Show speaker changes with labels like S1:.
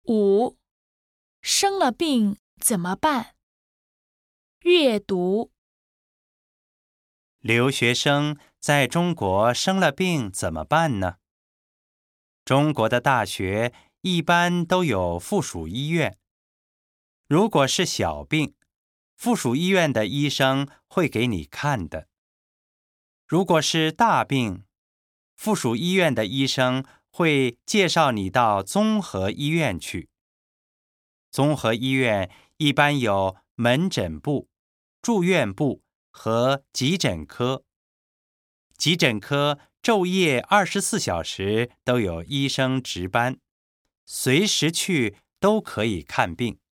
S1: 5. 生了病怎么办？阅读。
S2: 留学生在中国生了病怎么办呢？中国的大学一般都有附属医院。如果是小病，附属医院的医生会给你看的。如果是大病，附属医院的医生会介绍你到综合医院去。综合医院一般有门诊部、住院部和急诊科。急诊科昼夜24小时都有医生值班，随时去都可以看病。